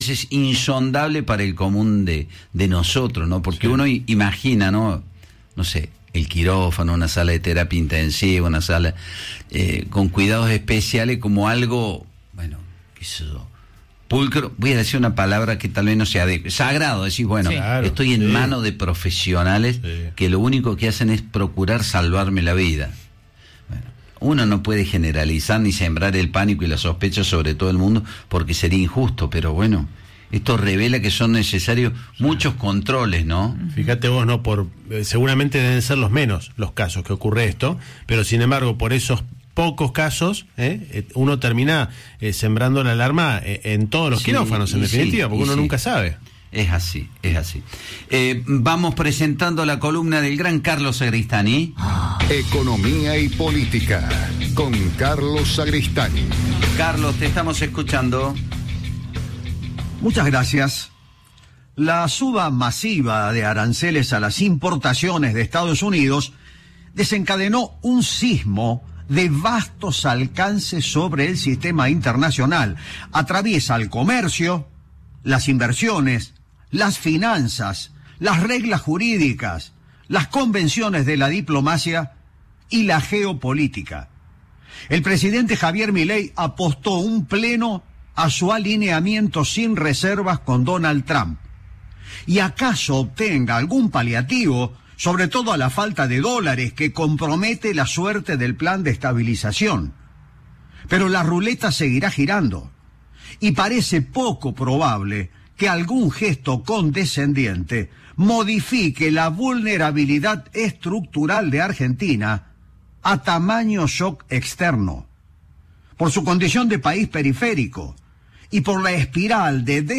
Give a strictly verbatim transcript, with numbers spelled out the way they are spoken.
es insondable para el común de, de nosotros, ¿no? Porque sí. uno imagina, ¿no? No sé, el quirófano, una sala de terapia intensiva, una sala eh, con cuidados especiales como algo, bueno, qué sé yo, pulcro, voy a decir una palabra que tal vez no sea de sagrado, decir, bueno, sí. claro, estoy en sí. manos de profesionales sí. que lo único que hacen es procurar salvarme la vida. Bueno, uno no puede generalizar ni sembrar el pánico y la sospecha sobre todo el mundo porque sería injusto, pero bueno, esto revela que son necesarios muchos controles, ¿no? Fíjate vos, no por eh, seguramente deben ser los menos los casos que ocurre esto, pero sin embargo por esos pocos casos, ¿eh? uno termina eh, sembrando la alarma eh, en todos los sí, quirófanos, en definitiva, sí, porque uno sí. nunca sabe. Es así, es así. Eh, vamos presentando la columna del gran Carlos Sagristani. Economía y política, con Carlos Sagristani. Carlos, te estamos escuchando. Muchas gracias. La suba masiva de aranceles a las importaciones de Estados Unidos desencadenó un sismo de vastos alcances sobre el sistema internacional. Atraviesa el comercio, las inversiones, las finanzas, las reglas jurídicas, las convenciones de la diplomacia y la geopolítica. El presidente Javier Milei apostó un pleno a su alineamiento sin reservas con Donald Trump. ¿Y acaso obtenga algún paliativo, sobre todo a la falta de dólares que compromete la suerte del plan de estabilización? Pero la ruleta seguirá girando y parece poco probable que algún gesto condescendiente modifique la vulnerabilidad estructural de Argentina a tamaño shock externo. Por su condición de país periférico y por la espiral de